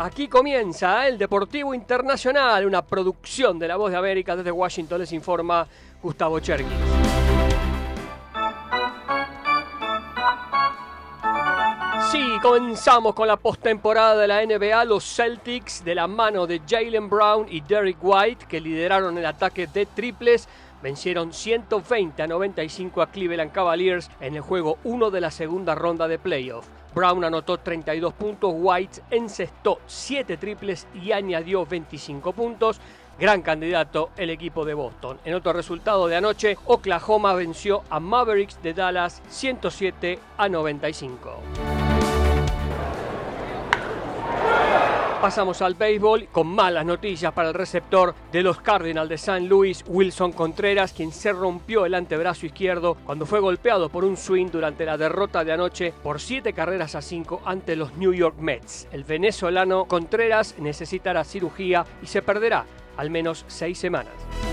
Aquí comienza el Deportivo Internacional, una producción de La Voz de América. Desde Washington les informa Gustavo Cherkis. Sí, comenzamos con la postemporada de la NBA. Los Celtics, de la mano de Jaylen Brown y Derrick White, que lideraron el ataque de triples, vencieron 120-95 a Cleveland Cavaliers en el juego 1 de la segunda ronda de playoff. Brown anotó 32 puntos, White encestó 7 triples y añadió 25 puntos. Gran candidato el equipo de Boston. En otro resultado de anoche, Oklahoma venció a Mavericks de Dallas 107-95. Pasamos al béisbol con malas noticias para el receptor de los Cardinals de San Luis, Wilson Contreras, quien se rompió el antebrazo izquierdo cuando fue golpeado por un swing durante la derrota de anoche por 7-5 ante los New York Mets. El venezolano Contreras necesitará cirugía y se perderá al menos 6 semanas.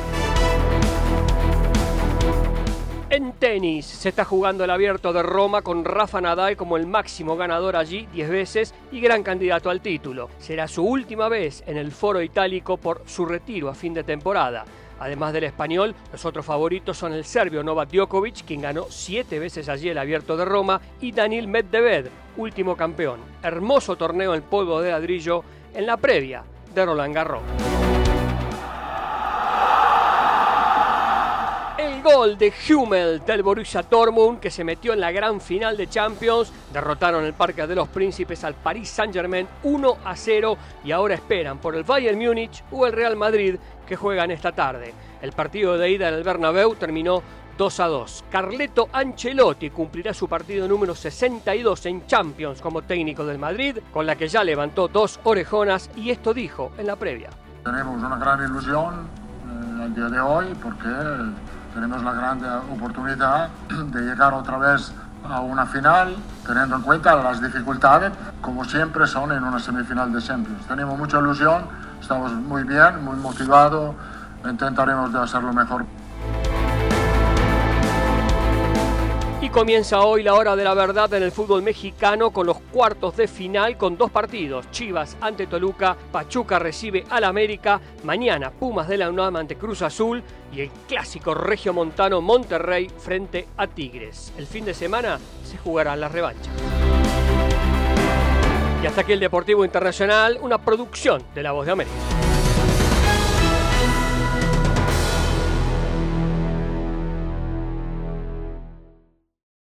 En tenis se está jugando el Abierto de Roma con Rafa Nadal como el máximo ganador allí 10 veces y gran candidato al título. Será su última vez en el Foro Itálico por su retiro a fin de temporada. Además del español, los otros favoritos son el serbio Novak Djokovic, quien ganó 7 veces allí el Abierto de Roma, y Daniil Medvedev, último campeón. Hermoso torneo en polvo de ladrillo en la previa de Roland Garros. Gol de Hummel del Borussia Dortmund, que se metió en la gran final de Champions. Derrotaron en el Parque de los Príncipes al Paris Saint-Germain 1-0 y ahora esperan por el Bayern Múnich o el Real Madrid, que juegan esta tarde. El partido de ida en el Bernabéu terminó 2-2. Carleto Ancelotti cumplirá su partido número 62 en Champions como técnico del Madrid, con la que ya levantó 2 orejonas, y esto dijo en la previa. Tenemos una gran ilusión el día de hoy porque tenemos la gran oportunidad de llegar otra vez a una final, teniendo en cuenta las dificultades, como siempre son en una semifinal de Champions. Tenemos mucha ilusión, estamos muy bien, muy motivados, intentaremos de hacerlo mejor. Y comienza hoy la hora de la verdad en el fútbol mexicano con los cuartos de final con 2 partidos. Chivas ante Toluca, Pachuca recibe al América, mañana Pumas de la UNAM ante Cruz Azul y el clásico regiomontano Monterrey frente a Tigres. El fin de semana se jugarán las revanchas. Y hasta aquí el Deportivo Internacional, una producción de La Voz de América.